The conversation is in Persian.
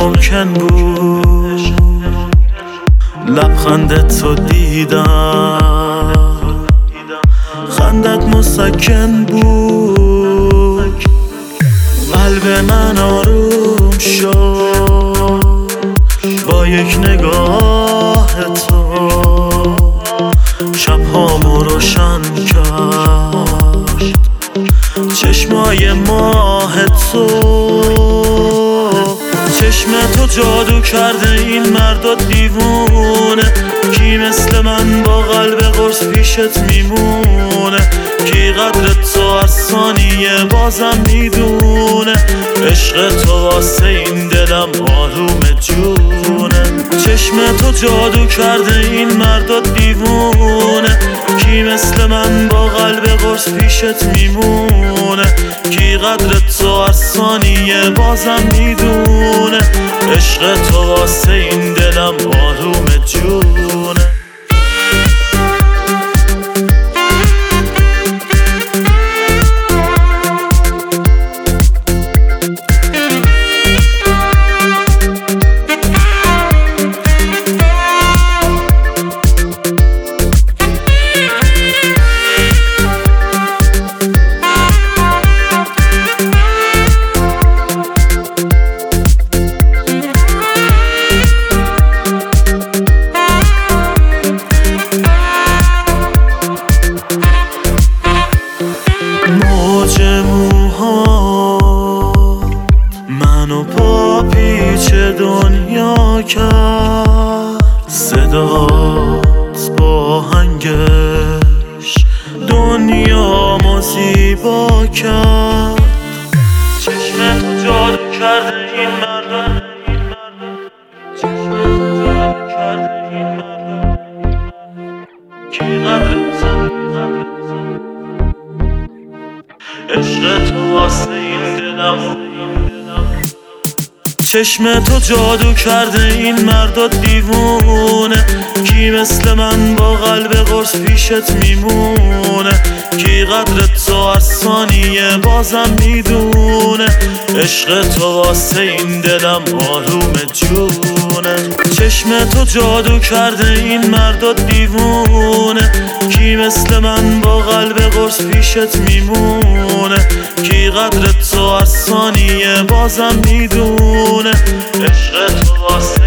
ممکن بود لبخندت رو دیدم، خندت مسکن بود، قلب من آروم شد با یک نگاه تو، شبهامو روشن کرد چشمای ماه تو. چشم تو جادو کرده این مرد دیوونه، کی مثل من با قلب قرص پیشت میمونه، کی قدر تو هر ثانیه بازم میدونه، عشق تو واسه این دلم آروم جونه. چشم تو جادو کرده این مرد دیوونه، کی مثل من با قلب قرص پیشت میمونه، کی قدر تو هر ثانیه بازم میدونه، عشق تو واسه این دلم آروم جونه. موج موهات منو پا پیچ دنیا کرد، صدات با آهنگش دنیامو زیبا کرد. چشمت جادو کرده این مردم، چشمت جادو کرده این مردم، کی قدرت عشق تو واسه این دلم. چشم تو جادو کرده این مرد دیوونه، کی مثل من با قلب قرص پیشت میمونه، کی قدر تو هر ثانیه بازم میدونه، عشق تو واسه این دلم آروم جونه. چشم تو جادو کرده این مرد دیوونه، کی مثل من با قلب قرص پیشت میمونه، کی قدر تو هر ثانیه بازم میدونه، عشق تو واسه